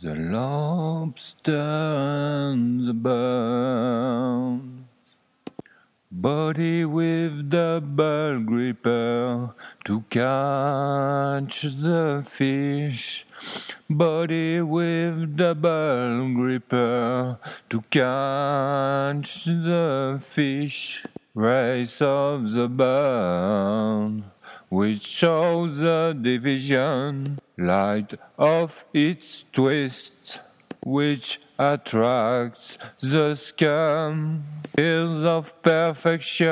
The lobster and the bone, body with double gripper to catch the fish. Body with double gripper to catch the fish. Race of the bird, which shows the division, light of its twist, which attracts the scum, tears of perfection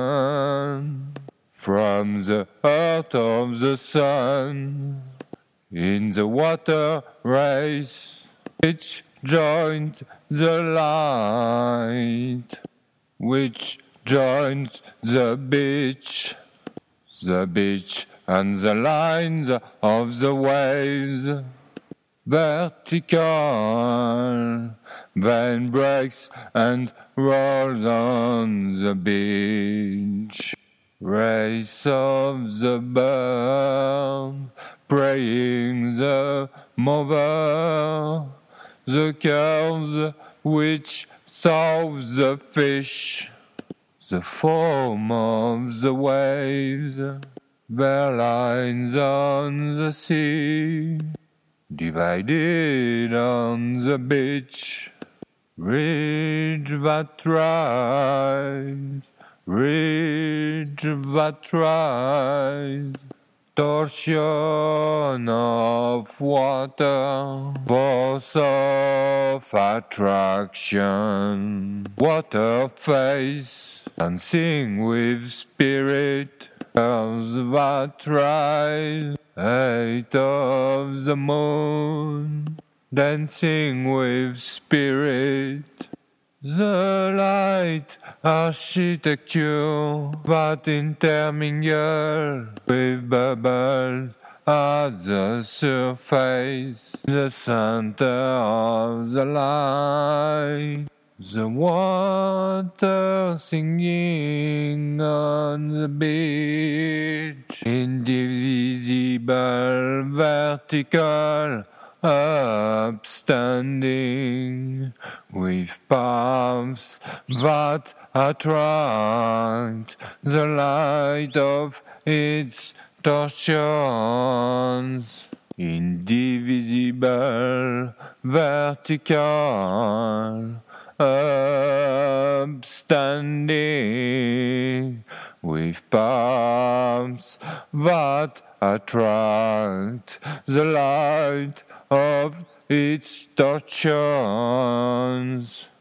from the heart of the sun. In the water race, which joins the light, which joins the beach and the lines of the waves. Vertical, then breaks and rolls on the beach. Race of the bird, praying the mover, the curves which solve the fish, the foam of the waves, their lines on the sea, divided on the beach. Ridge that rise, ridge that rise, torsion of water, force of attraction, water face, dancing with spirit, curves that rise, height of the moon, dancing with spirit. The light architecture that intermingle with bubbles at the surface, the center of the light, the water singing on the beach, indivisible, vertical, upstanding, with paths that attract the light of its torsions. Indivisible, vertical, upstanding, with paths that attract the light of its torsions.